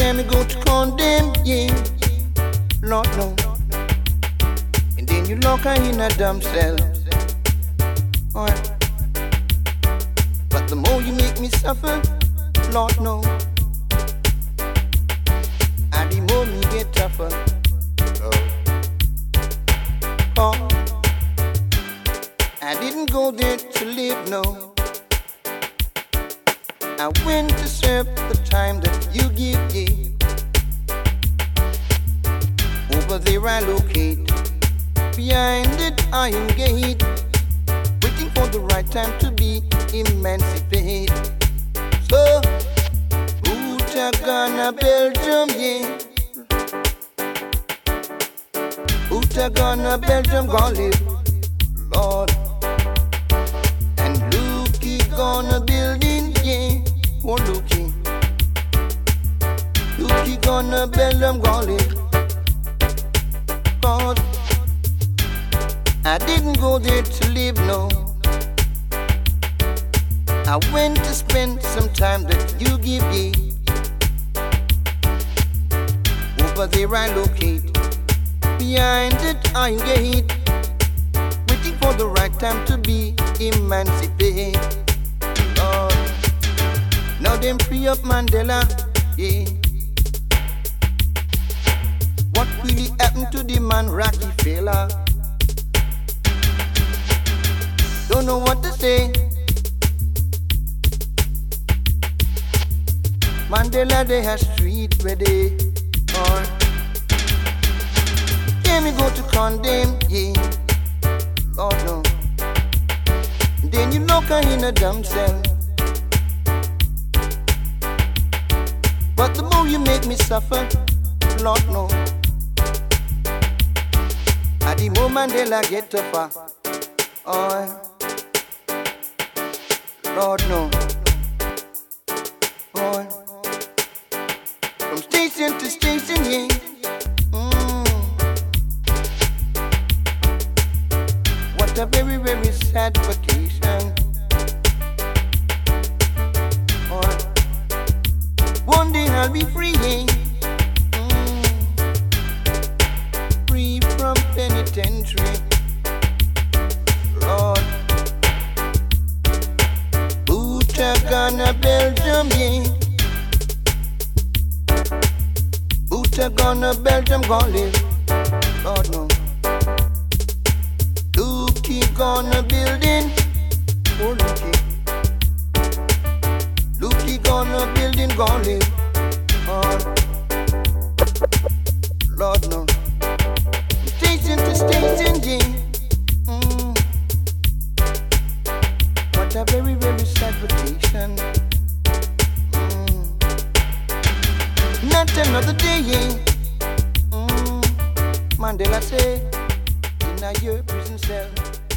Can we go to condemn, yeah, Lord no. And then you lock her in a dumb cell. Alright. But the more you make me suffer, Lord no, and the more me get tougher. Oh, I didn't go there to live, no. I went to serve the time that you give, yeah. Over there I locate, behind that iron gate, waiting for the right time to be emancipated. So, Utagana, Belgium, yeah. Utagana, Belgium, gonna live, Lord. And Lukey gonna building, yeah. Oh, Lukey. Lukey gonna Belgium, gonna live. Cause I didn't go there to live, no. I went to spend some time that you give me. Over there I locate, behind that iron gate, waiting for the right time to be emancipated. Lord, now them free up Mandela, yeah. What really happened to the man Rockefeller? Don't know what to say. Mandela, they have street where they are. Can we go to condemn, yeah, Lord no. Then you lock her in a dumb cell. But the more you make me suffer, Lord no, and the more Mandela get tougher. Oh, Lord no. Oh, from station to station, yeah. What a very, very sad vacation. Oh, one day I'll be free, yeah. Free from penitentiary, Lord. Utagana, Belgium, yeah. Utagana, Belgium, gonna live, Lord no. Lukey gonna building, oh Lukey. Lukey gonna building, gonna live, oh Lord no. Station to station, yeah. What a very, very sad vacation. Not another day, yeah. Mandela say, in a your prison cell.